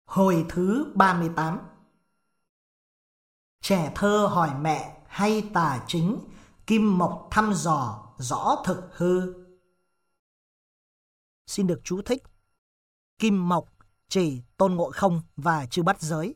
Hồi thứ 38. Trẻ thơ hỏi mẹ hay tà chính, Kim Mộc thăm dò rõ thực hư. Xin được chú thích. Kim Mộc chỉ Tôn Ngộ Không và Chư Bắt Giới.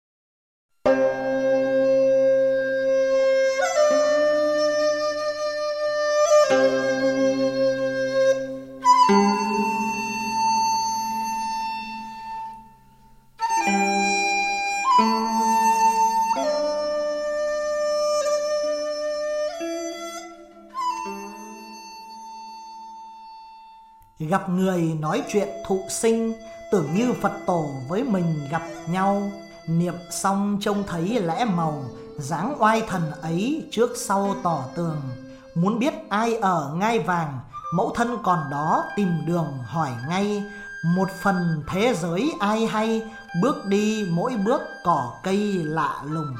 Gặp người nói chuyện thụ sinh, tưởng như Phật tổ với mình gặp nhau. Niệm xong trông thấy lẽ màu, dáng oai thần ấy trước sau tỏ tường. Muốn biết ai ở ngai vàng, mẫu thân còn đó tìm đường hỏi ngay. Một phần thế giới ai hay, bước đi mỗi bước cỏ cây lạ lùng.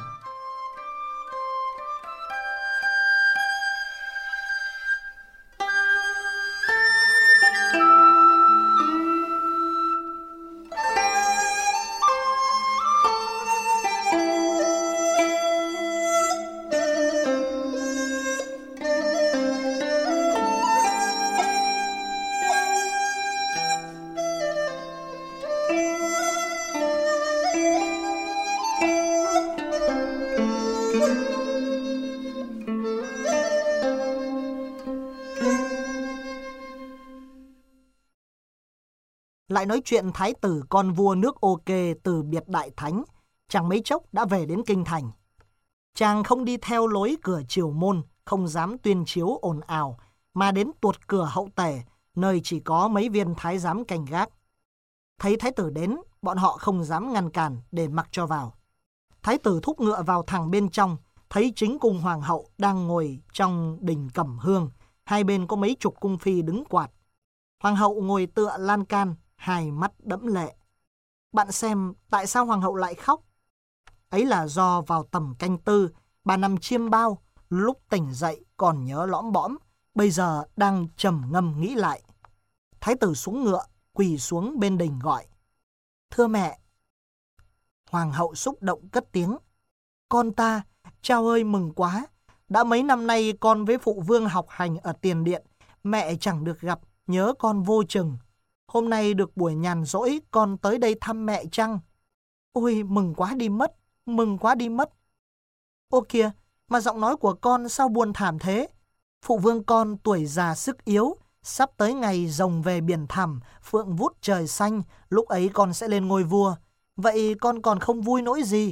Lại nói chuyện thái tử con vua nước Ô Kê từ biệt Đại Thánh, chẳng mấy chốc đã về đến kinh thành. Chàng không đi theo lối cửa triều môn, không dám tuyên chiếu ồn ào, mà đến tuột cửa hậu tể, nơi chỉ có mấy viên thái giám canh gác. Thấy thái tử đến, bọn họ không dám ngăn cản để mặc cho vào. Thái tử thúc ngựa vào thẳng bên trong, thấy chính cung hoàng hậu đang ngồi trong đình cẩm hương, hai bên có mấy chục cung phi đứng quạt. Hoàng hậu ngồi tựa lan can, hai mắt đẫm lệ. Bạn xem tại sao hoàng hậu lại khóc? Ấy là do vào tầm canh tư, bà nằm chiêm bao, lúc tỉnh dậy còn nhớ lõm bõm, bây giờ đang trầm ngâm nghĩ lại. Thái tử xuống ngựa, quỳ xuống bên đình gọi: "Thưa mẹ." Hoàng hậu xúc động cất tiếng: "Con ta, chao ơi mừng quá. Đã mấy năm nay con với phụ vương học hành ở tiền điện, mẹ chẳng được gặp, nhớ con vô chừng. Hôm nay được buổi nhàn rỗi, con tới đây thăm mẹ chăng? Ôi, mừng quá đi mất, mừng quá đi mất. Ô kìa, mà giọng nói của con sao buồn thảm thế? Phụ vương con tuổi già sức yếu, sắp tới ngày rồng về biển thẳm, phượng vút trời xanh, lúc ấy con sẽ lên ngôi vua. Vậy con còn không vui nỗi gì?"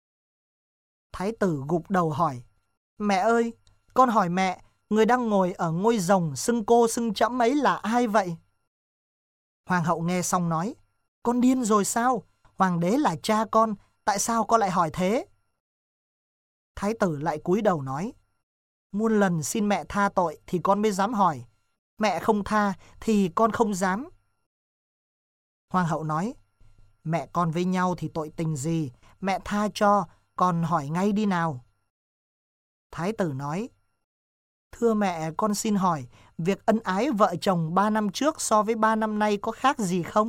Thái tử gục đầu hỏi: "Mẹ ơi, con hỏi mẹ, người đang ngồi ở ngôi rồng xưng cô xưng trẫm ấy là ai vậy?" Hoàng hậu nghe xong nói: "Con điên rồi sao? Hoàng đế là cha con, tại sao con lại hỏi thế?" Thái tử lại cúi đầu nói: "Muôn lần xin mẹ tha tội thì con mới dám hỏi. Mẹ không tha thì con không dám." Hoàng hậu nói: "Mẹ con với nhau thì tội tình gì? Mẹ tha cho, con hỏi ngay đi nào." Thái tử nói: "Thưa mẹ, con xin hỏi, việc ân ái vợ chồng 3 năm trước so với 3 năm nay có khác gì không?"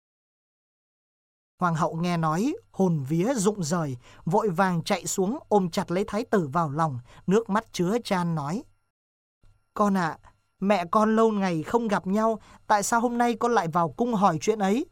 Hoàng hậu nghe nói, hồn vía rụng rời, vội vàng chạy xuống ôm chặt lấy thái tử vào lòng, nước mắt chứa chan nói: "Con ạ, mẹ con lâu ngày không gặp nhau, tại sao hôm nay con lại vào cung hỏi chuyện ấy?"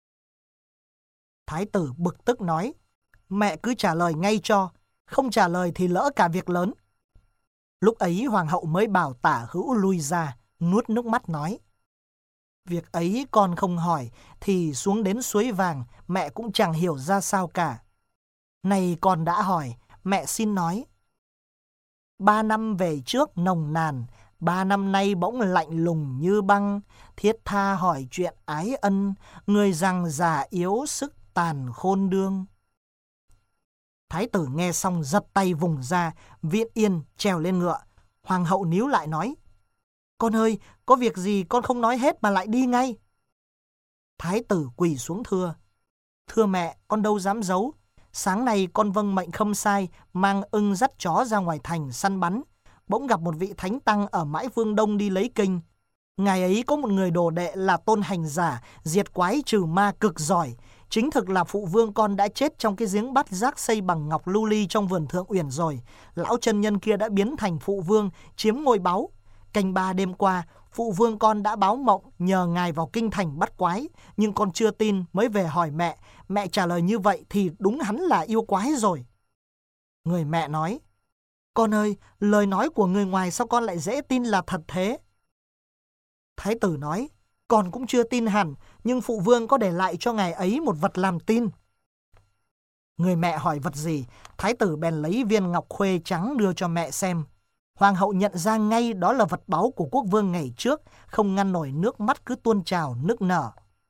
Thái tử bực tức nói: "Mẹ cứ trả lời ngay cho, không trả lời thì lỡ cả việc lớn." Lúc ấy hoàng hậu mới bảo Tả Hữu lui ra, nuốt nước mắt nói: "Việc ấy con không hỏi thì xuống đến suối vàng mẹ cũng chẳng hiểu ra sao cả. Này con đã hỏi, mẹ xin nói. 3 năm về trước nồng nàn, 3 năm nay bỗng lạnh lùng như băng, thiết tha hỏi chuyện ái ân, người rằng già yếu sức tàn khôn đương." Thái tử nghe xong giật tay vùng ra, viện yên trèo lên ngựa. Hoàng hậu níu lại nói: "Con ơi, có việc gì con không nói hết mà lại đi ngay?" Thái tử quỳ xuống thưa: "Thưa mẹ, con đâu dám giấu. Sáng nay con vâng mệnh Khâm Sai mang ưng dắt chó ra ngoài thành săn bắn, bỗng gặp một vị thánh tăng ở Mãi Phương Đông đi lấy kinh. Ngày ấy có một người đồ đệ là Tôn Hành Giả, diệt quái trừ ma cực giỏi, Chính thực là phụ vương con đã chết trong cái giếng bát giác xây bằng ngọc lưu ly trong vườn Thượng Uyển rồi. Lão chân nhân kia đã biến thành phụ vương, chiếm ngôi báu. Canh ba đêm qua, phụ vương con đã báo mộng nhờ ngài vào kinh thành bắt quái, nhưng con chưa tin mới về hỏi mẹ. Mẹ trả lời như vậy thì đúng hắn là yêu quái rồi. Người mẹ nói, con ơi, lời nói của người ngoài sao con lại dễ tin là thật thế? Thái tử nói, con cũng chưa tin hẳn, nhưng phụ vương có để lại cho ngài ấy một vật làm tin. Người mẹ hỏi vật gì, thái tử bèn lấy viên ngọc khuê trắng đưa cho mẹ xem. Hoàng hậu nhận ra ngay đó là vật báu của quốc vương ngày trước, không ngăn nổi nước mắt cứ tuôn trào nức nở.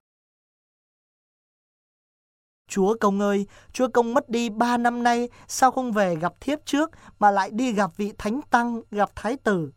Chúa công ơi, chúa công mất đi 3 năm nay, sao không về gặp thiếp trước mà lại đi gặp vị thánh tăng, gặp thái tử?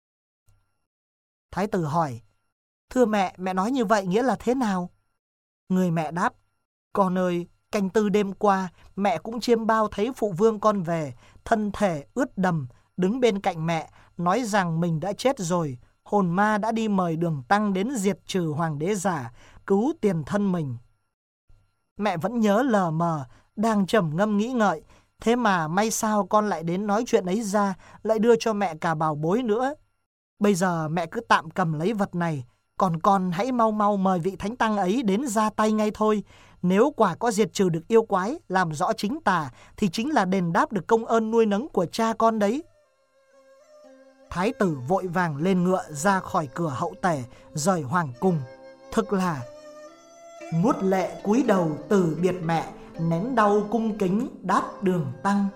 Thái tử hỏi, thưa mẹ nói như vậy nghĩa là thế nào? Người mẹ đáp, con ơi, canh tư đêm qua, mẹ cũng chiêm bao thấy phụ vương con về, thân thể ướt đầm, đứng bên cạnh mẹ, nói rằng mình đã chết rồi, hồn ma đã đi mời Đường Tăng đến diệt trừ hoàng đế giả, cứu tiền thân mình. Mẹ vẫn nhớ lờ mờ, đang trầm ngâm nghĩ ngợi, thế mà may sao con lại đến nói chuyện ấy ra, lại đưa cho mẹ cả bảo bối nữa. Bây giờ mẹ cứ tạm cầm lấy vật này, còn con hãy mau mau mời vị thánh tăng ấy đến ra tay ngay thôi. Nếu quả có diệt trừ được yêu quái, làm rõ chính tà, thì chính là đền đáp được công ơn nuôi nấng của cha con đấy. Thái tử vội vàng lên ngựa ra khỏi cửa hậu tể, rời hoàng cung. Thực là muốt lệ cúi đầu từ biệt mẹ, nén đau cung kính đáp Đường Tăng.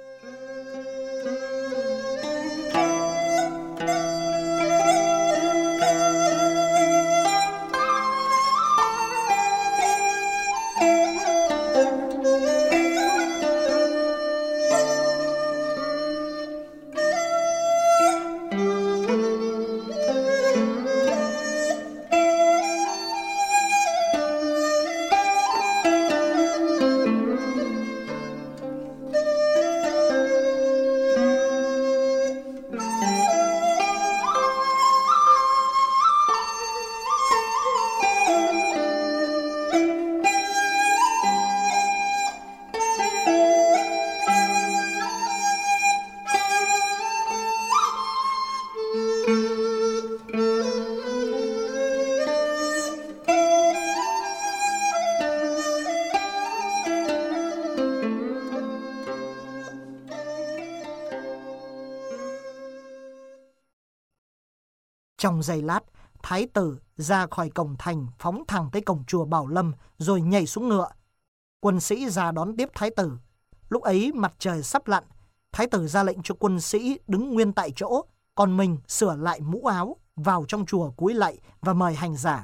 Trong giây lát, thái tử ra khỏi cổng thành, phóng thẳng tới cổng chùa Bảo Lâm, rồi nhảy xuống ngựa. Quân sĩ ra đón tiếp thái tử. Lúc ấy mặt trời sắp lặn, thái tử ra lệnh cho quân sĩ đứng nguyên tại chỗ, còn mình sửa lại mũ áo, vào trong chùa cúi lạy và mời hành giả.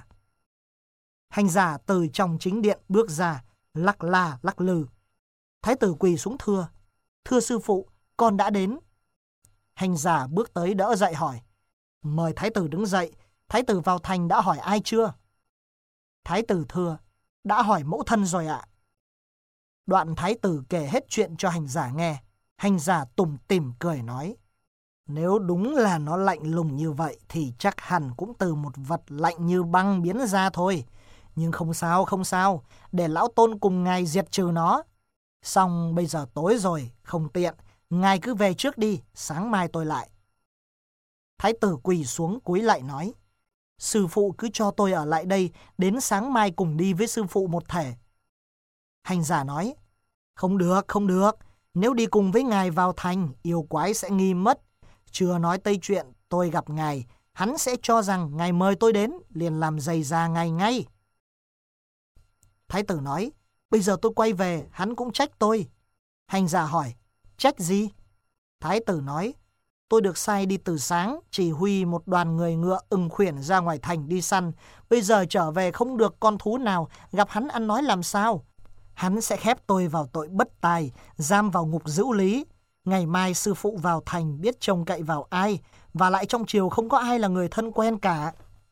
Hành giả từ trong chính điện bước ra, lắc la lắc lư. Thái tử quỳ xuống thưa, thưa sư phụ, con đã đến. Hành giả bước tới đỡ dậy hỏi, mời thái tử đứng dậy, thái tử vào thành đã hỏi ai chưa? Thái tử thưa, đã hỏi mẫu thân rồi ạ. Đoạn thái tử kể hết chuyện cho hành giả nghe. Hành giả tủm tỉm cười nói, nếu đúng là nó lạnh lùng như vậy thì chắc hẳn cũng từ một vật lạnh như băng biến ra thôi. Nhưng không sao, để lão tôn cùng ngài diệt trừ nó. Xong bây giờ tối rồi, không tiện, ngài cứ về trước đi, sáng mai tôi lại. Thái tử quỳ xuống cúi lạy nói, sư phụ cứ cho tôi ở lại đây, đến sáng mai cùng đi với sư phụ một thể. Hành giả nói, không được, nếu đi cùng với ngài vào thành, yêu quái sẽ nghi mất. Chưa nói tới chuyện tôi gặp ngài, hắn sẽ cho rằng ngài mời tôi đến, liền làm dày ra ngài ngay. Thái tử nói, bây giờ tôi quay về, hắn cũng trách tôi. Hành giả hỏi, trách gì? Thái tử nói, tôi được sai đi từ sáng, chỉ huy một đoàn người ngựa ưng khuyển ra ngoài thành đi săn. Bây giờ trở về không được con thú nào, gặp hắn ăn nói làm sao? Hắn sẽ khép tôi vào tội bất tài, giam vào ngục giữ lý. Ngày mai sư phụ vào thành biết trông cậy vào ai, và lại trong triều không có ai là người thân quen cả.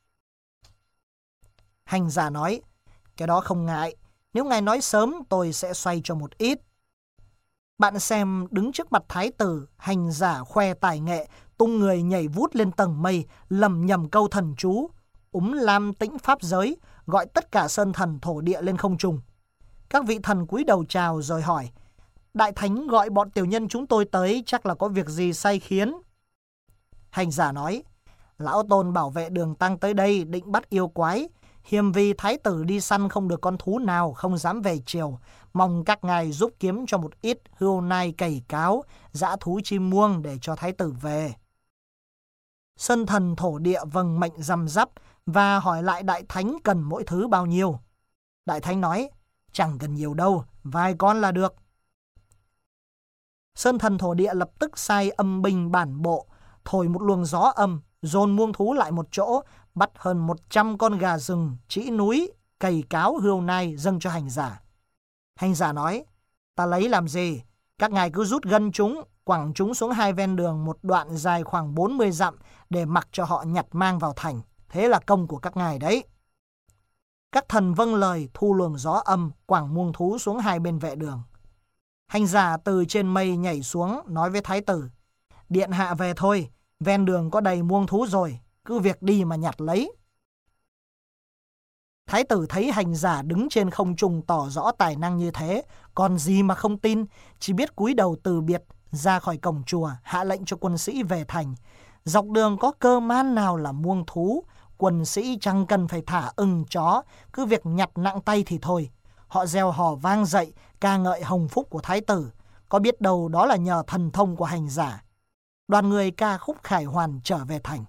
Hành giả nói, cái đó không ngại, nếu ngài nói sớm tôi sẽ xoay cho một ít. Bạn xem, đứng trước mặt thái tử, hành giả khoe tài nghệ, tung người nhảy vút lên tầng mây, lầm nhầm câu thần chú, lam tĩnh pháp giới, gọi tất cả sơn thần thổ địa lên không trung. Các vị thần cúi đầu chào rồi hỏi: Đại thánh gọi bọn tiểu nhân chúng tôi tới, chắc là có việc gì sai khiến? Hành giả nói: Lão Tôn bảo vệ Đường Tăng tới đây định bắt yêu quái. Hiềm vì thái tử đi săn không được con thú nào, không dám về triều. Mong các ngài giúp kiếm cho một ít hươu nai cầy cáo, dã thú chim muông để cho thái tử về. Sơn thần thổ địa vâng mệnh răm rắp và hỏi lại đại thánh cần mỗi thứ bao nhiêu. Đại thánh nói: Chẳng cần nhiều đâu, vài con là được. Sơn thần thổ địa lập tức sai âm binh bản bộ, thổi một luồng gió âm, dồn muông thú lại một chỗ, bắt hơn 100 con gà rừng, trĩ núi, cầy cáo, hươu nai dâng cho hành giả. Hành giả nói: Ta lấy làm gì? Các ngài cứ rút gân chúng, quẳng chúng xuống hai ven đường một đoạn dài khoảng 40 dặm để mặc cho họ nhặt mang vào thành. Thế là công của các ngài đấy. Các thần vâng lời, thu luồng gió âm, quẳng muông thú xuống hai bên vệ đường. Hành giả từ trên mây nhảy xuống, nói với thái tử: Điện hạ về thôi, ven đường có đầy muông thú rồi, cứ việc đi mà nhặt lấy. Thái tử thấy hành giả đứng trên không trung tỏ rõ tài năng như thế, còn gì mà không tin, chỉ biết cúi đầu từ biệt, ra khỏi cổng chùa, hạ lệnh cho quân sĩ về thành. Dọc đường có cơ man nào là muông thú, quân sĩ chẳng cần phải thả ưng chó, cứ việc nhặt nặng tay thì thôi. Họ reo hò vang dậy, ca ngợi hồng phúc của thái tử, có biết đâu đó là nhờ thần thông của hành giả. Đoàn người ca khúc khải hoàn trở về thành.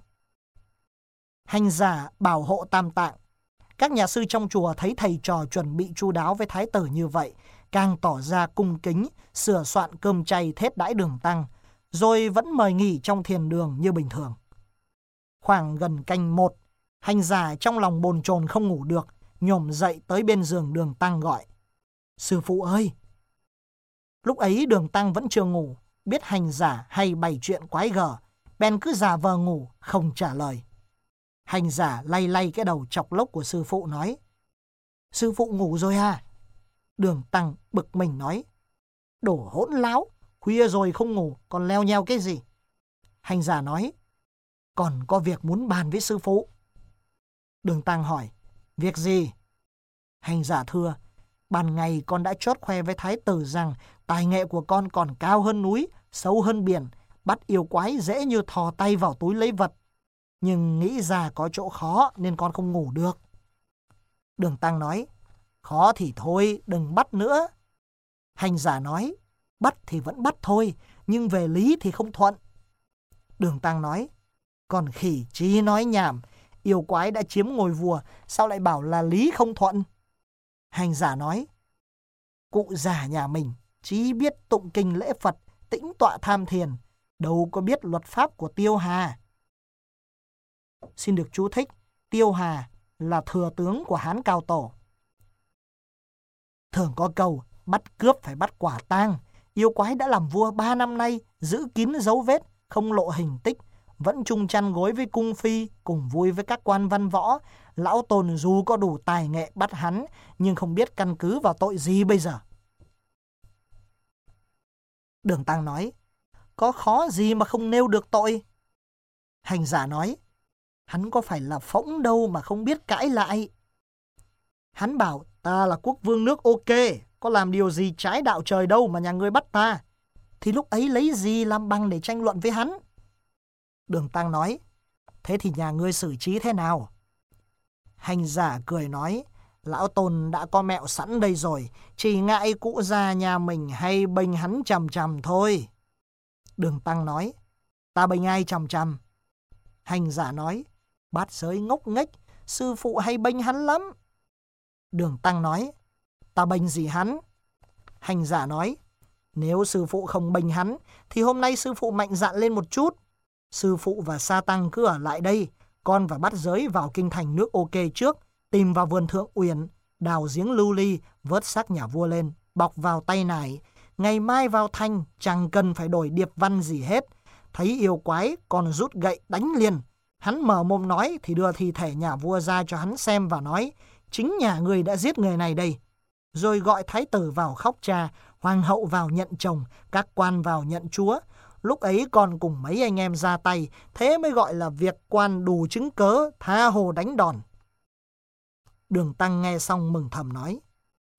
Hành giả bảo hộ tam tạng. Các nhà sư trong chùa thấy thầy trò chuẩn bị chu đáo với thái tử như vậy, càng tỏ ra cung kính, sửa soạn cơm chay thết đãi Đường Tăng, rồi vẫn mời nghỉ trong thiền đường như bình thường. Khoảng gần canh 1, hành giả trong lòng bồn chồn không ngủ được, nhổm dậy tới bên giường Đường Tăng gọi: Sư phụ ơi! Lúc ấy Đường Tăng vẫn chưa ngủ, biết hành giả hay bày chuyện quái gở, bèn cứ giả vờ ngủ, không trả lời. Hành giả lay lay cái đầu chọc lốc của sư phụ nói: Sư phụ ngủ rồi à? Đường Tăng bực mình nói: Đồ hỗn láo, khuya rồi không ngủ, còn leo nheo cái gì? Hành giả nói: Còn có việc muốn bàn với sư phụ. Đường Tăng hỏi: Việc gì? Hành giả thưa: Ban ngày con đã chót khoe với thái tử rằng tài nghệ của con còn cao hơn núi, sâu hơn biển, bắt yêu quái dễ như thò tay vào túi lấy vật. Nhưng nghĩ ra có chỗ khó nên con không ngủ được. Đường Tăng nói: Khó thì thôi, đừng bắt nữa. Hành giả nói: Bắt thì vẫn bắt thôi, nhưng về lý thì không thuận. Đường Tăng nói: Còn khỉ chí nói nhảm, yêu quái đã chiếm ngôi vua, sao lại bảo là lý không thuận? Hành giả nói: Cụ già nhà mình chỉ biết tụng kinh lễ Phật, tĩnh tọa tham thiền, đâu có biết luật pháp của Tiêu Hà. Xin được chú thích: Tiêu Hà là thừa tướng của Hán Cao Tổ. Thường có câu bắt cướp phải bắt quả tang. Yêu quái đã làm vua 3 năm nay, giữ kín dấu vết, không lộ hình tích, vẫn chung chăn gối với cung phi, cùng vui với các quan văn võ. Lão Tôn dù có đủ tài nghệ bắt hắn, nhưng không biết căn cứ vào tội gì bây giờ. Đường Tăng nói: Có khó gì mà không nêu được tội? Hành giả nói: Hắn có phải là phỗng đâu mà không biết cãi lại. Hắn bảo: Ta là quốc vương nước OK, có làm điều gì trái đạo trời đâu mà nhà ngươi bắt ta. Thì lúc ấy lấy gì làm bằng để tranh luận với hắn? Đường Tăng nói: Thế thì nhà ngươi xử trí thế nào? Hành giả cười nói: Lão Tôn đã có mẹo sẵn đây rồi, chỉ ngại cụ già nhà mình hay bênh hắn chằm chằm thôi. Đường Tăng nói: Ta bênh ai chằm chằm? Hành giả nói: Bát giới ngốc nghếch, sư phụ hay bênh hắn lắm. Đường Tăng nói: Ta bênh gì hắn? Hành giả nói: Nếu sư phụ không bênh hắn, thì hôm nay sư phụ mạnh dạn lên một chút. Sư phụ và Sa Tăng cứ ở lại đây, con và Bát giới vào kinh thành nước OK trước, tìm vào vườn Thượng Uyển, đào giếng lưu ly, vớt xác nhà vua lên, bọc vào tay nải. Ngày mai vào thành, chẳng cần phải đổi điệp văn gì hết. Thấy yêu quái, còn rút gậy đánh liền. Hắn mở mồm nói thì đưa thi thể nhà vua ra cho hắn xem và nói: Chính nhà người đã giết người này đây. Rồi gọi thái tử vào khóc cha, hoàng hậu vào nhận chồng, các quan vào nhận chúa. Lúc ấy còn cùng mấy anh em ra tay, thế mới gọi là việc quan đủ chứng cớ, tha hồ đánh đòn. Đường Tăng nghe xong mừng thầm nói: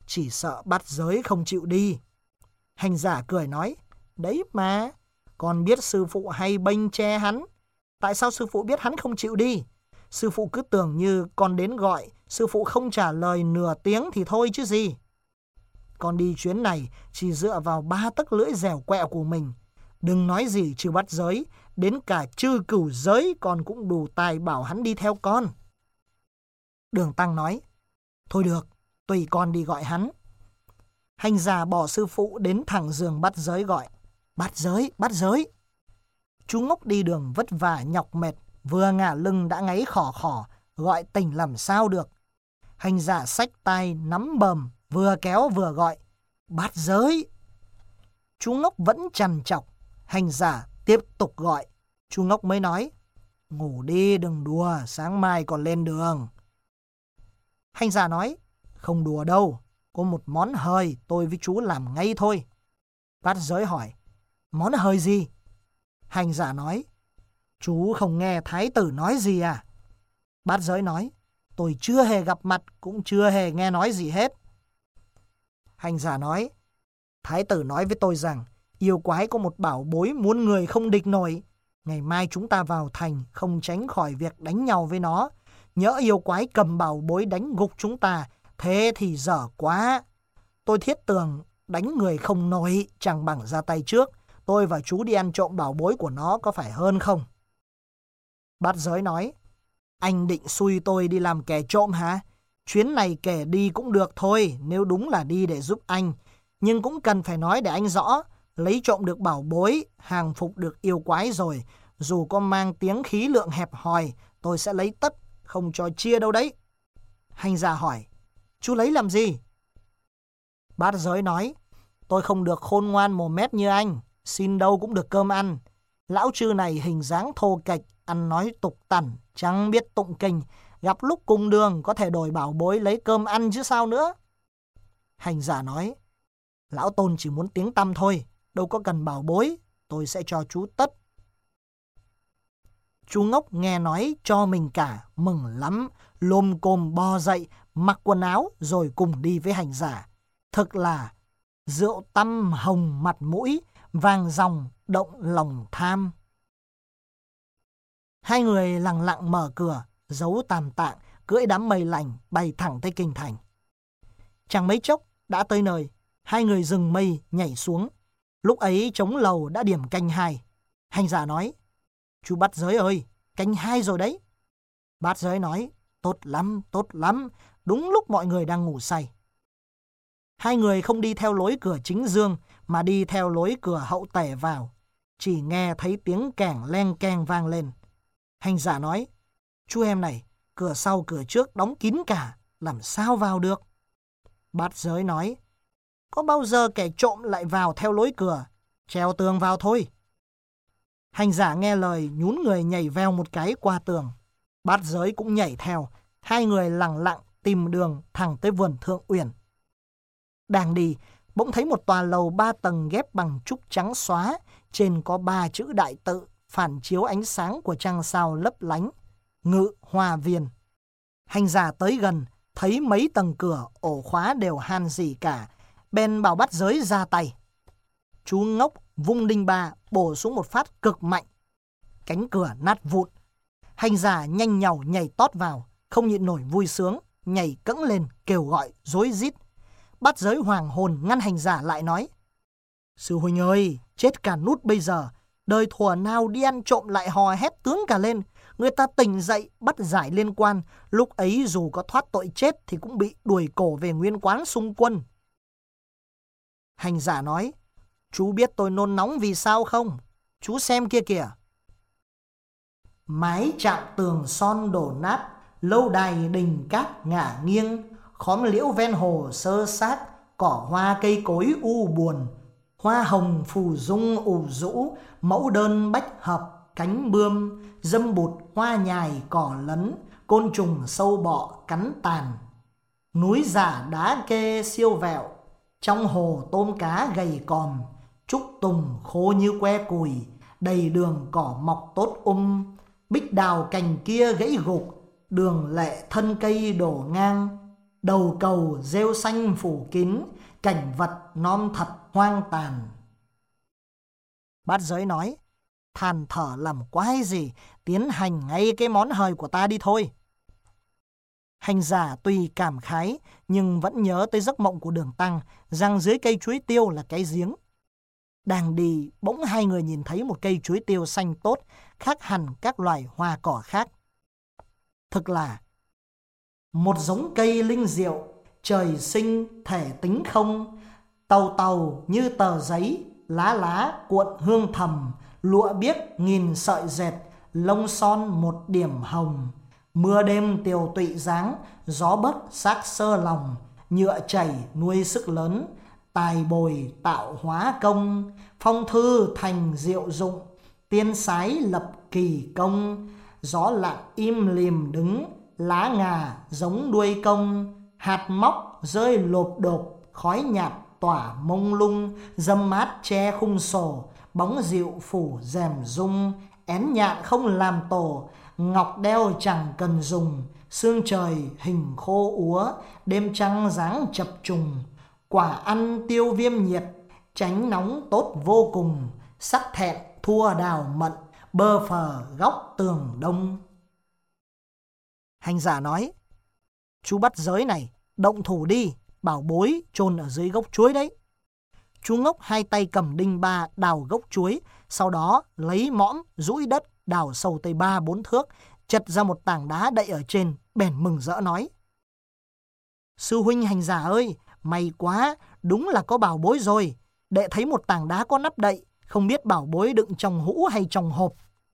chỉ sợ bắt giới không chịu đi. Hành giả cười nói, đấy mà, con biết sư phụ hay bênh che hắn. Tại sao sư phụ biết hắn không chịu đi? Sư phụ cứ tưởng như con đến gọi, sư phụ không trả lời nửa tiếng thì thôi chứ gì. Con đi chuyến này chỉ dựa vào 3 tấc lưỡi dẻo quẹo của mình. Đừng nói gì trừ bắt giới, đến cả trừ cửu giới con cũng đủ tài bảo hắn đi theo con. Đường Tăng nói, thôi được, tùy con đi gọi hắn. Hành giả bỏ sư phụ đến thẳng giường bắt giới gọi, bắt giới, bắt giới. Chú ngốc đi đường vất vả nhọc mệt, vừa ngả lưng đã ngáy khỏ khỏ, gọi tỉnh làm sao được. Hành giả xách tay nắm bờm, vừa kéo vừa gọi, bắt giới. Chú ngốc vẫn trằn trọc, hành giả tiếp tục gọi. Chú ngốc mới nói, ngủ đi đừng đùa, sáng mai còn lên đường. Hành giả nói, không đùa đâu, có một món hời tôi với chú làm ngay thôi. Bắt giới hỏi, món hời gì? Hành giả nói, chú không nghe thái tử nói gì à? Bát giới nói, tôi chưa hề gặp mặt, cũng chưa hề nghe nói gì hết. Hành giả nói, thái tử nói với tôi rằng, yêu quái có một bảo bối muôn người không địch nổi. Ngày mai chúng ta vào thành, không tránh khỏi việc đánh nhau với nó. Nhỡ yêu quái cầm bảo bối đánh gục chúng ta, thế thì dở quá. Tôi thiết tưởng đánh người không nổi, chẳng bằng ra tay trước. Tôi và chú đi ăn trộm bảo bối của nó có phải hơn không? Bát giới nói, anh định xui tôi đi làm kẻ trộm hả? Chuyến này kẻ đi cũng được thôi, nếu đúng là đi để giúp anh. Nhưng cũng cần phải nói để anh rõ, lấy trộm được bảo bối, hàng phục được yêu quái rồi. Dù có mang tiếng khí lượng hẹp hòi, tôi sẽ lấy tất, không cho chia đâu đấy. Hành giả hỏi, chú lấy làm gì? Bát giới nói, tôi không được khôn ngoan mồm mép như anh, xin đâu cũng được cơm ăn. Lão chư này hình dáng thô kệch, ăn nói tục tằn, chẳng biết tụng kinh, gặp lúc cùng đường có thể đổi bảo bối lấy cơm ăn chứ sao nữa. Hành giả nói, lão tôn chỉ muốn tiếng tăm thôi, đâu có cần bảo bối, tôi sẽ cho chú tất. Chú ngốc nghe nói cho mình cả, mừng lắm, lồm cồm bò dậy, mặc quần áo rồi cùng đi với hành giả. Thực là rượu tăm hồng mặt mũi, vàng dòng động lòng tham. Hai người lặng lặng mở cửa, giấu Tam Tạng, cưỡi đám mây lành bay thẳng tới kinh thành. Chẳng mấy chốc đã tới nơi, hai người dừng mây nhảy xuống. Lúc ấy trống lầu đã điểm canh 2. Hành giả nói, chú Bát giới ơi, canh 2 rồi đấy. Bát giới nói, tốt lắm, đúng lúc mọi người đang ngủ say. Hai người không đi theo lối cửa chính dương, mà đi theo lối cửa hậu tể vào. Chỉ nghe thấy tiếng kẻng len keng vang lên. Hành giả nói, chú em này, cửa sau cửa trước đóng kín cả, làm sao vào được? Bát giới nói, có bao giờ kẻ trộm lại vào theo lối cửa, trèo tường vào thôi. Hành giả nghe lời nhún người nhảy veo một cái qua tường. Bát giới cũng nhảy theo, hai người lặng lặng tìm đường thẳng tới vườn Thượng Uyển. Đang đi, bỗng thấy một tòa lầu 3 tầng ghép bằng trúc trắng xóa, trên có 3 chữ đại tự, phản chiếu ánh sáng của trăng sao lấp lánh, Ngự Hoa Viên. Hành giả tới gần, thấy mấy tầng cửa, ổ khóa đều han rỉ cả, bèn bảo Bát giới ra tay. Chú ngốc vung đinh ba bổ xuống một phát cực mạnh. Cánh cửa nát vụn. Hành giả nhanh nhảu nhảy tót vào, không nhịn nổi vui sướng, nhảy cẫng lên kêu gọi rối rít. Bát giới hoàng hồn ngăn hành giả lại nói, sư huynh ơi, chết cả nút bây giờ, đời thuở nào đi ăn trộm lại hò hét tướng cả lên. Người ta tỉnh dậy bắt giải liên quan, lúc ấy dù có thoát tội chết thì cũng bị đuổi cổ về nguyên quán xung quân. Hành giả nói, chú biết tôi nôn nóng vì sao không? Chú xem kia kìa. Mái chạm tường son đổ nát, lâu đài đình cát ngả nghiêng, khóm liễu ven hồ sơ sát, cỏ hoa cây cối u buồn, hoa hồng phù dung ủ rũ, mẫu đơn bách hợp cánh bươm, dâm bụt hoa nhài cỏ lấn, côn trùng sâu bọ cắn tàn. Núi giả đá kê siêu vẹo, trong hồ tôm cá gầy còm, trúc tùng khô như que cùi, đầy đường cỏ mọc tốt bích đào cành kia gãy gục, đường lệ thân cây đổ ngang. đầu cầu rêu xanh phủ kín, cảnh vật non thật hoang tàn. Bát Giới nói, than thở làm quái gì, tiến hành ngay cái món hời của ta đi thôi. Hành giả tuy cảm khái nhưng vẫn nhớ tới giấc mộng của Đường Tăng rằng dưới cây chuối tiêu là cái giếng. Đang đi, bỗng hai người nhìn thấy một cây chuối tiêu xanh tốt, khác hẳn các loài hoa cỏ khác. Thực là một giống cây linh diệu, trời sinh thể tính không, tàu tàu như tờ giấy, lá lá cuộn hương thầm, lụa biếc nghìn sợi dệt, lông son một điểm hồng. Mưa đêm tiều tụy dáng, gió bấc xác sơ lòng, nhựa chảy nuôi sức lớn, tài bồi tạo hóa công, phong thư thành diệu dụng, tiên sái lập kỳ công. Gió lặng im lìm đứng, lá ngà giống đuôi công, hạt móc rơi lộp đột, khói nhạt tỏa mông lung, dâm mát che khung sổ, bóng dịu phủ rèm rung, én nhạn không làm tổ, ngọc đeo chẳng cần dùng, sương trời hình khô úa, đêm trăng dáng chập trùng. Quả ăn tiêu viêm nhiệt, tránh nóng tốt vô cùng, sắc thẹn thua đào mận, bơ phờ góc tường đông. Hành giả nói, chú Bát Giới này, động thủ đi, bảo bối chôn ở dưới gốc chuối đấy. Chú Ngốc hai tay cầm đinh ba đào gốc chuối, sau đó lấy mõm dũi đất đào sâu tới 3-4 thước, chật ra một tảng đá đậy ở trên, bèn mừng rỡ nói, sư huynh Hành giả ơi, may quá, đúng là có bảo bối rồi. Đệ thấy một tảng đá có nắp đậy, không biết bảo bối đựng trong hũ hay trong hộp.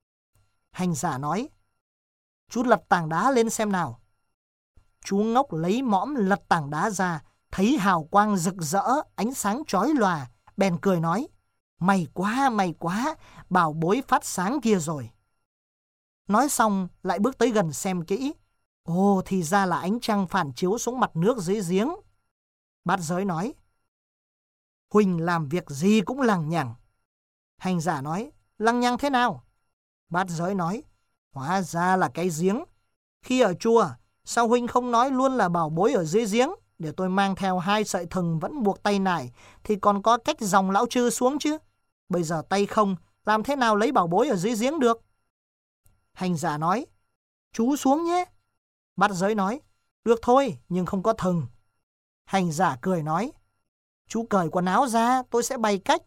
Hành giả nói, chú lật tảng đá lên xem nào. Chú Ngốc lấy mõm lật tảng đá ra, thấy hào quang rực rỡ, ánh sáng chói lòa, bèn cười nói, may quá, bảo bối phát sáng kia rồi. Nói xong lại bước tới gần xem kỹ. Ồ, thì ra là ánh trăng phản chiếu xuống mặt nước dưới giếng. Bát Giới nói, huynh làm việc gì cũng lằng nhằng. Hành giả nói, lằng nhằng thế nào? Bát Giới nói, hóa ra là cái giếng. Khi ở chùa, sao huynh không nói luôn là bảo bối ở dưới giếng, để tôi mang theo 2 sợi thừng vẫn buộc tay nải, thì còn có cách dòng lão chư xuống chứ. Bây giờ tay không, làm thế nào lấy bảo bối ở dưới giếng được? Hành giả nói, chú xuống nhé. Bát Giới nói, được thôi, nhưng không có thừng. Hành giả cười nói, chú cởi quần áo ra, tôi sẽ bày cách.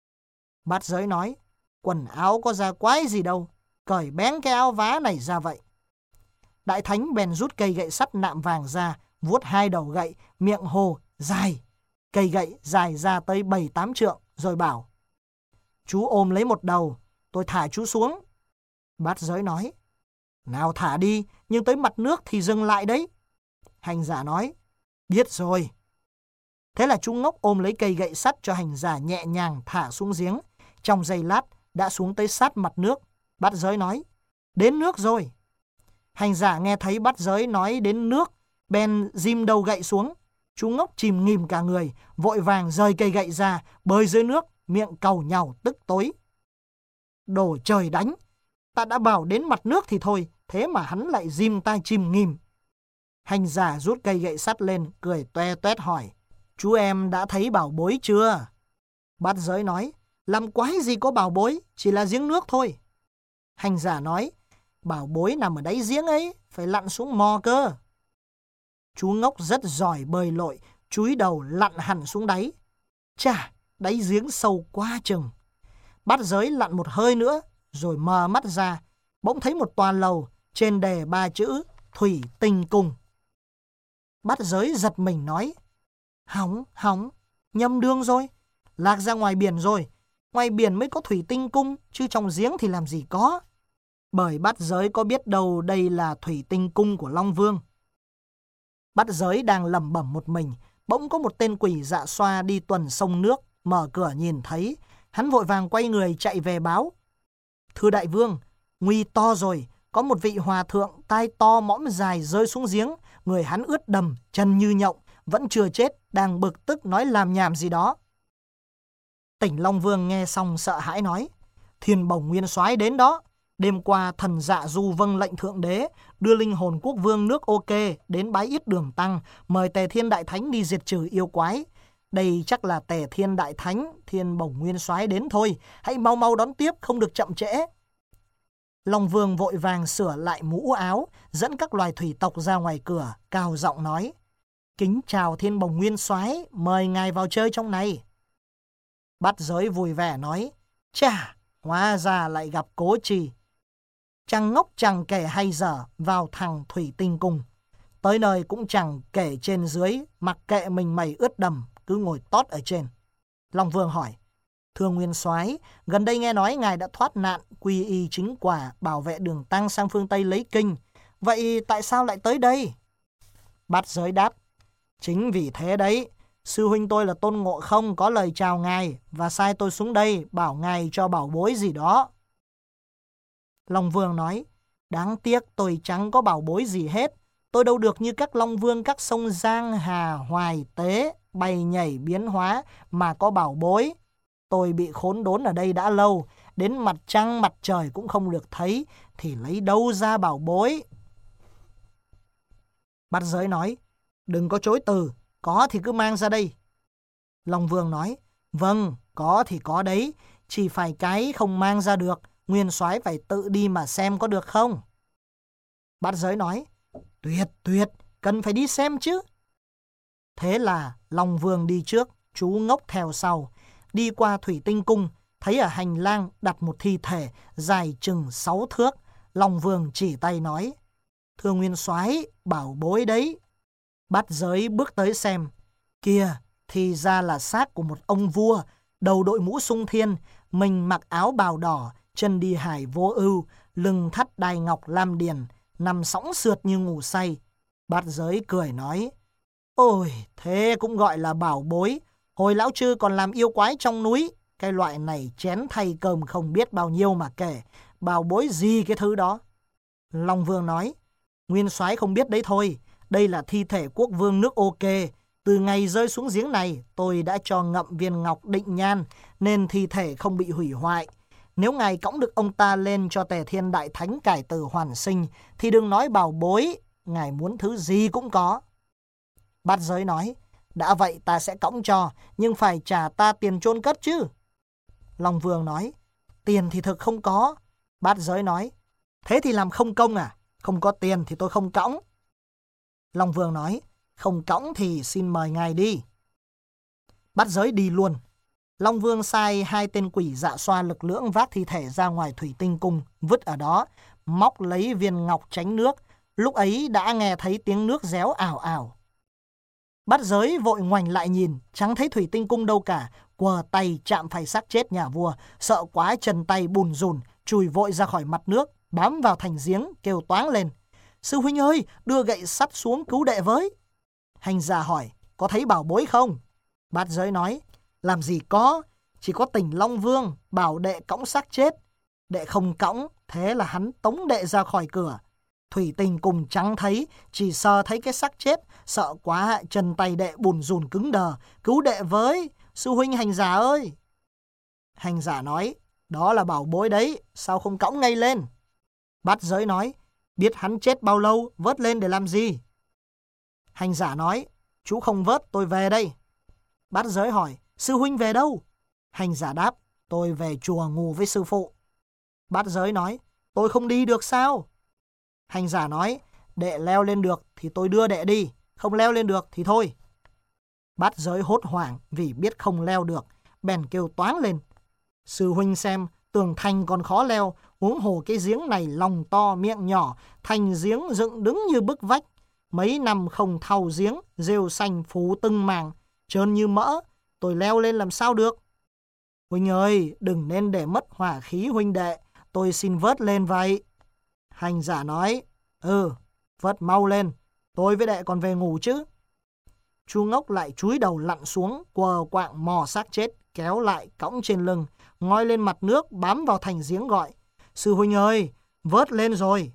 Bát Giới nói, quần áo có ra quái gì đâu, cởi bén cái áo vá này ra vậy. Đại Thánh bèn rút cây gậy sắt nạm vàng ra, vuốt 2 đầu gậy, miệng hô, dài. Cây gậy dài ra tới 7-8 trượng, rồi bảo, chú ôm lấy một đầu, tôi thả chú xuống. Bát Giới nói, nào thả đi, nhưng tới mặt nước thì dừng lại đấy. Hành giả nói, biết rồi. Thế là chú Ngốc ôm lấy cây gậy sắt cho hành giả nhẹ nhàng thả xuống giếng. Trong giây lát đã xuống tới sát mặt nước. Bát Giới nói, đến nước rồi. Hành giả nghe thấy Bát Giới nói đến nước, bèn ghim đầu gậy xuống. Chú Ngốc chìm nghỉm cả người, vội vàng rời cây gậy ra, bơi dưới nước, miệng càu nhàu tức tối. Đồ trời đánh, ta đã bảo đến mặt nước thì thôi, thế mà hắn lại ghim ta chìm nghỉm. Hành giả rút cây gậy sắt lên, cười toe toét hỏi, chú em đã thấy bảo bối chưa? Bát Giới nói, làm quái gì có bảo bối, chỉ là giếng nước thôi. Hành giả nói, bảo bối nằm ở đáy giếng ấy, phải lặn xuống mò cơ. Chú Ngốc rất giỏi bơi lội, chúi đầu lặn hẳn xuống đáy. Chà, đáy giếng sâu quá chừng. Bát Giới lặn một hơi nữa, rồi mở mắt ra, bỗng thấy một tòa lầu, trên đề 3 chữ Thủy Tinh Cung. Bát Giới giật mình nói, hỏng, nhầm đường rồi, lạc ra ngoài biển rồi. Ngoài biển mới có Thủy Tinh Cung, chứ trong giếng thì làm gì có. Bởi Bát Giới có biết đâu đây là Thủy Tinh Cung của Long Vương. Bát Giới đang lẩm bẩm một mình, bỗng có một tên quỷ dạ xoa đi tuần sông nước, mở cửa nhìn thấy, hắn vội vàng quay người chạy về báo. Thưa đại vương, nguy to rồi, có một vị hòa thượng tai to mõm dài rơi xuống giếng, người hắn ướt đầm, chân như nhộng, vẫn chưa chết, đang bực tức nói làm nhảm gì đó. Tỉnh Long Vương nghe xong sợ hãi nói, Thiên Bổng Nguyên Soái đến đó, Đêm qua thần Dạ Du vâng lệnh Thượng Đế đưa linh hồn quốc vương nước OK đến bái yết Đường Tăng, mời Tề Thiên Đại Thánh đi diệt trừ yêu quái. Đây chắc là Tề Thiên Đại Thánh, Thiên Bổng Nguyên Soái đến thôi. Hãy mau mau đón tiếp, không được chậm trễ. Long Vương vội vàng sửa lại mũ áo, dẫn các loài thủy tộc ra ngoài cửa, cao giọng nói: Kính chào Thiên Bổng Nguyên Soái, mời ngài vào chơi trong này. Bát Giới vui vẻ nói: Chà, hóa ra lại gặp Cố Trì. Chàng ngốc chẳng kể hay dở vào thằng Thủy Tinh Cung. Tới nơi cũng chẳng kể trên dưới, mặc kệ mình mày ướt đầm, cứ ngồi tót ở trên. Long Vương hỏi: Thưa Nguyên Soái, gần đây nghe nói ngài đã thoát nạn, quy y chính quả, bảo vệ Đường Tăng sang phương Tây lấy kinh. Vậy tại sao lại tới đây? Bát Giới đáp: Chính vì thế đấy, sư huynh tôi là Tôn Ngộ Không có lời chào ngài và sai tôi xuống đây bảo ngài cho bảo bối gì đó. Long Vương nói: Đáng tiếc tôi chẳng có bảo bối gì hết. Tôi đâu được như các Long Vương các sông Giang, Hà, Hoài, Tế, bay nhảy biến hóa mà có bảo bối. Tôi bị khốn đốn ở đây đã lâu, đến mặt trăng mặt trời cũng không được thấy, thì lấy đâu ra bảo bối. Bát Giới nói: Đừng có chối từ, có thì cứ mang ra đây. Long Vương nói: Vâng, có thì có đấy, chỉ phải cái không mang ra được, Nguyên Soái phải tự đi mà xem có được không. Bát Giới nói: Tuyệt tuyệt, cần phải đi xem chứ. Thế là Long Vương đi trước, chú ngốc theo sau. Đi qua Thủy Tinh Cung, thấy ở hành lang đặt một thi thể dài chừng 6 thước. Long Vương chỉ tay nói: Thưa Nguyên Soái, bảo bối đấy. Bát Giới bước tới xem. Kìa, thì ra là xác của một ông vua, đầu đội mũ sung thiên, mình mặc áo bào đỏ, chân đi hải vô ưu, lưng thắt đai ngọc lam điền, nằm sõng sượt như ngủ say. Bát Giới cười nói: Ôi, thế cũng gọi là bảo bối. Hồi lão chư còn làm yêu quái trong núi, cái loại này chén thay cơm không biết bao nhiêu mà kể, bảo bối gì cái thứ đó. Long Vương nói: Nguyên Soái không biết đấy thôi, đây là thi thể quốc vương nước OK. Từ ngày rơi xuống giếng này, tôi đã cho ngậm viên ngọc định nhan, nên thi thể không bị hủy hoại. Nếu ngài cõng được ông ta lên cho Tề Thiên Đại Thánh cải tử hoàn sinh, thì đừng nói bảo bối, ngài muốn thứ gì cũng có. Bát Giới nói: Đã vậy ta sẽ cõng cho, nhưng phải trả ta tiền chôn cất chứ. Long Vương nói: Tiền thì thực không có. Bát Giới nói: Thế thì làm không công à? Không có tiền thì tôi không cõng. Long Vương nói: Không cõng thì xin mời ngài đi. Bát Giới đi luôn. Long Vương sai 2 tên quỷ dạ xoa lực lưỡng vác thi thể ra ngoài Thủy Tinh Cung, vứt ở đó, móc lấy viên ngọc tránh nước. Lúc ấy đã nghe thấy tiếng nước réo ảo ảo. Bát Giới vội ngoảnh lại nhìn, chẳng thấy Thủy Tinh Cung đâu cả, quờ tay chạm phải xác chết nhà vua, sợ quá chân tay bùn rùn, chùi vội ra khỏi mặt nước, bám vào thành giếng, kêu toáng lên: Sư huynh ơi, đưa gậy sắt xuống cứu đệ với. Hành giả hỏi: Có thấy bảo bối không? Bát Giới nói: Làm gì có, chỉ có tỉnh Long Vương bảo đệ cõng xác chết. Đệ không cõng, thế là hắn tống đệ ra khỏi cửa. Thủy Tinh Cung chẳng thấy, chỉ sờ thấy cái xác chết, sợ quá chân tay đệ bùn rùn cứng đờ, cứu đệ với, sư huynh hành giả ơi. Hành giả nói: Đó là bảo bối đấy, sao không cõng ngay lên? Bát Giới nói: Biết hắn chết bao lâu, vớt lên để làm gì? Hành giả nói: Chú không vớt, tôi về đây. Bát Giới hỏi: Sư huynh về đâu? Hành giả đáp: Tôi về chùa ngủ với sư phụ. Bát Giới nói: Tôi không đi được sao? Hành giả nói: Đệ leo lên được thì tôi đưa đệ đi, không leo lên được thì thôi. Bát Giới hốt hoảng vì biết không leo được, bèn kêu toáng lên: Sư huynh xem, tường thành còn khó leo, huống hồ cái giếng này lòng to miệng nhỏ, thành giếng dựng đứng như bức vách. Mấy năm không thau giếng, rêu xanh phủ từng mảng, trơn như mỡ, tôi leo lên làm sao được? Huynh ơi, đừng nên để mất hỏa khí huynh đệ, tôi xin vớt lên vậy. Hành giả nói: Vớt mau lên, tôi với đệ còn về ngủ chứ. Chú ngốc lại chúi đầu lặn xuống, quờ quạng mò xác chết, kéo lại cõng trên lưng, ngoi lên mặt nước, bám vào thành giếng gọi: Sư huynh ơi, vớt lên rồi.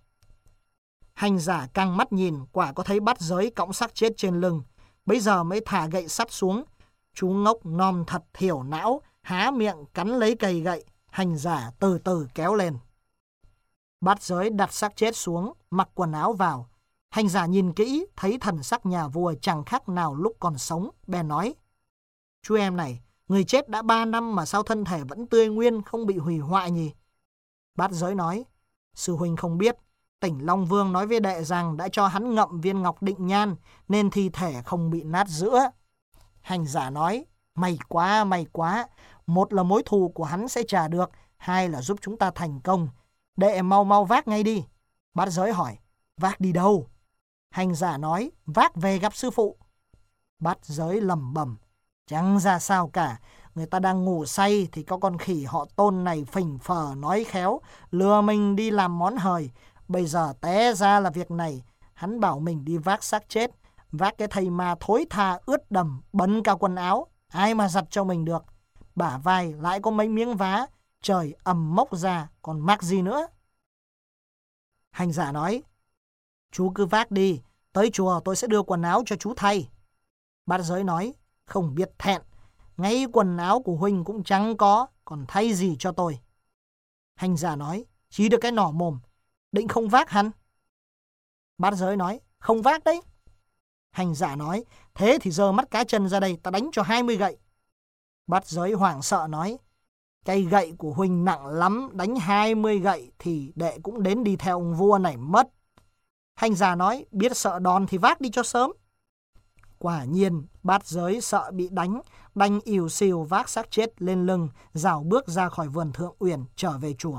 Hành giả căng mắt nhìn, quả có thấy Bát Giới cõng xác chết trên lưng, bấy giờ mới thả gậy sắt xuống. Chú ngốc nom thật thiểu não, há miệng cắn lấy cây gậy, hành giả từ từ kéo lên. Bát Giới đặt xác chết xuống, mặc quần áo vào. Hành giả nhìn kỹ, thấy thần sắc nhà vua chẳng khác nào lúc còn sống, bèn nói: Chú em này, người chết đã 3 năm mà sao thân thể vẫn tươi nguyên, không bị hủy hoại nhỉ? Bát Giới nói: Sư huynh không biết, Tỉnh Long Vương nói với đệ rằng đã cho hắn ngậm viên ngọc định nhan, nên thi thể không bị nát giữa. Hành giả nói: May quá, một là mối thù của hắn sẽ trả được, hai là giúp chúng ta thành công. Đệ mau vác ngay đi. Bát Giới hỏi: Vác đi đâu? Hành giả nói: Vác về gặp sư phụ. Bát Giới lẩm bẩm: Chẳng ra sao cả, người ta đang ngủ say thì có con khỉ họ Tôn này phỉnh phờ nói khéo, lừa mình đi làm món hời. Bây giờ té ra là việc này, hắn bảo mình đi vác xác chết, vác cái thây ma thối tha ướt đầm, bẩn cả quần áo, ai mà giặt cho mình được. Bả vai lại có mấy miếng vá, trời ầm mốc ra, còn mắc gì nữa. Hành giả nói: Chú cứ vác đi, tới chùa tôi sẽ đưa quần áo cho chú thay. Bát Giới nói: Không biết thẹn, ngay quần áo của huynh cũng chẳng có, còn thay gì cho tôi. Hành giả nói: Chỉ được cái nỏ mồm, định không vác hắn? Bát Giới nói: Không vác đấy. Hành giả nói: Thế thì giơ mắt cá chân ra đây, ta đánh cho 20 gậy. Bát Giới hoảng sợ nói: Cây gậy của huynh nặng lắm, đánh 20 gậy thì đệ cũng đến đi theo ông vua này mất. Hành giả nói: Biết sợ đòn thì vác đi cho sớm. Quả nhiên, Bát Giới sợ bị đánh, đành ỉu xìu vác xác chết lên lưng, rảo bước ra khỏi vườn Thượng Uyển trở về chùa.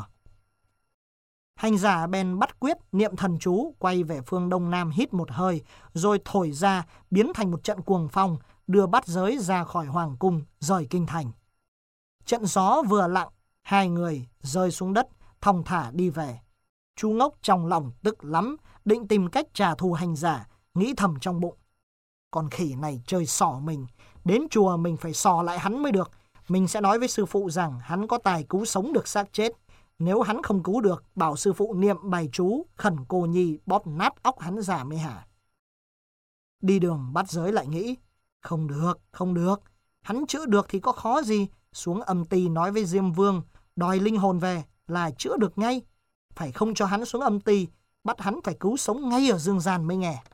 Hành giả bèn bắt quyết niệm thần chú, quay về phương đông nam hít một hơi, rồi thổi ra biến thành một trận cuồng phong, đưa Bát Giới ra khỏi hoàng cung, rời kinh thành. Trận gió vừa lặng, hai người rơi xuống đất, thong thả đi về. Chú Ngốc trong lòng tức lắm, định tìm cách trả thù hành giả, nghĩ thầm trong bụng: Con khỉ này chơi xỏ mình, đến chùa mình phải xỏ lại hắn mới được. Mình sẽ nói với sư phụ rằng hắn có tài cứu sống được xác chết. Nếu hắn không cứu được, bảo sư phụ niệm bài chú, khẩn cô nhi bóp nát óc hắn giả mới hả. Đi đường Bát Giới lại nghĩ: Không được, hắn chữa được thì có khó gì, xuống âm ty nói với Diêm Vương, đòi linh hồn về là chữa được ngay. Phải không cho hắn xuống âm ty, bắt hắn phải cứu sống ngay ở dương gian mới nghe.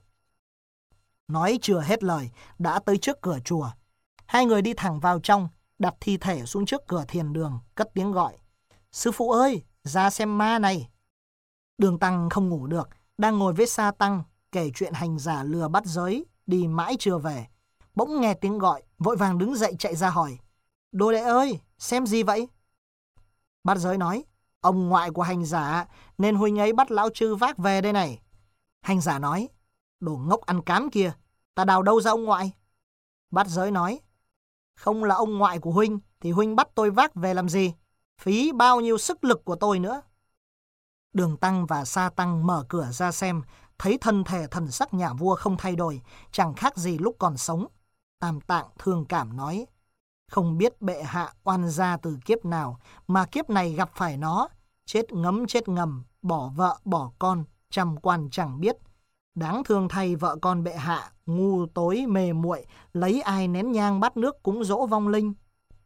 Nói chưa hết lời, đã tới trước cửa chùa. Hai người đi thẳng vào trong, đặt thi thể xuống trước cửa thiền đường, cất tiếng gọi: Sư phụ ơi, ra xem ma này. Đường Tăng không ngủ được, đang ngồi với Sa Tăng, kể chuyện hành giả lừa Bát Giới, đi mãi chưa về. Bỗng nghe tiếng gọi, vội vàng đứng dậy chạy ra hỏi: Đồ đệ ơi, xem gì vậy? Bát Giới nói: Ông ngoại của hành giả, nên huynh ấy bắt lão chư vác về đây này. Hành giả nói: Đồ ngốc ăn cám kia, ta đào đâu ra ông ngoại? Bát Giới nói: Không là ông ngoại của huynh, thì huynh bắt tôi vác về làm gì? Phí bao nhiêu sức lực của tôi nữa. Đường Tăng và Sa Tăng mở cửa ra xem, thấy thân thể thần sắc nhà vua không thay đổi, chẳng khác gì lúc còn sống. Tam Tạng thương cảm nói: Không biết bệ hạ oan gia từ kiếp nào, mà kiếp này gặp phải nó, chết ngầm, bỏ vợ bỏ con, trăm quan chẳng biết. Đáng thương thay vợ con bệ hạ, ngu tối mê muội, lấy ai nén nhang bát nước cúng dỗ vong linh.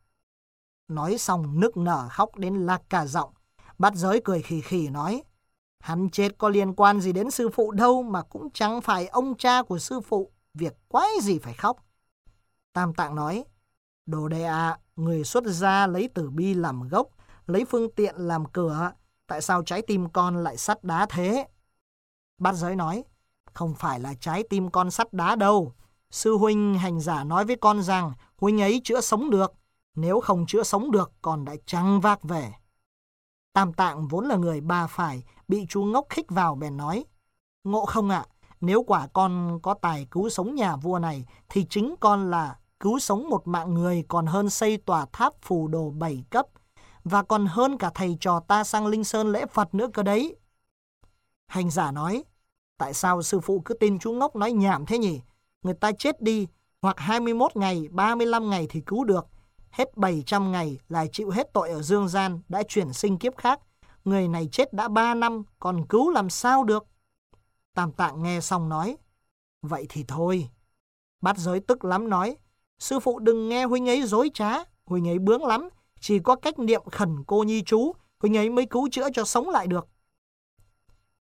Nói xong nức nở khóc đến lạc cả giọng. Bát Giới cười khì khì nói: Hắn chết có liên quan gì đến sư phụ đâu, mà cũng chẳng phải ông cha của sư phụ, việc quái gì phải khóc. Tam Tạng nói: Đồ đệ ạ, người xuất gia lấy tử bi làm gốc, lấy phương tiện làm cửa, tại sao trái tim con lại sắt đá thế? Bát Giới nói: Không phải là trái tim con sắt đá đâu. Sư huynh hành giả nói với con rằng huynh ấy chữa sống được, nếu không chữa sống được con đã chẳng vác về. Tam Tạng vốn là người ba phải, bị chú Ngốc khích vào bèn nói: Ngộ không ạ, nếu quả con có tài cứu sống nhà vua này, thì chính con là cứu sống một mạng người còn hơn xây tòa tháp phù đồ 7 cấp, và còn hơn cả thầy trò ta sang Linh Sơn lễ Phật nữa cơ đấy. Hành giả nói: Tại sao sư phụ cứ tin chú Ngốc nói nhảm thế nhỉ? Người ta chết đi, hoặc 21 ngày, 35 ngày thì cứu được. Hết 700 ngày là chịu hết tội ở dương gian, đã chuyển sinh kiếp khác. Người này chết đã 3 năm, còn cứu làm sao được? Tam Tạng nghe xong nói: Vậy thì thôi. Bát Giới tức lắm nói: Sư phụ đừng nghe huynh ấy dối trá, huynh ấy bướng lắm. Chỉ có cách niệm khẩn cô nhi chú, huynh ấy mới cứu chữa cho sống lại được.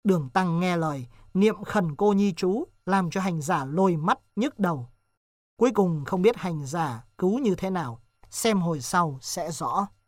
Đường Tăng nghe lời, niệm khẩn cô nhi chú, làm cho hành giả lồi mắt nhức đầu. Cuối cùng không biết hành giả cứu như thế nào, xem hồi sau sẽ rõ.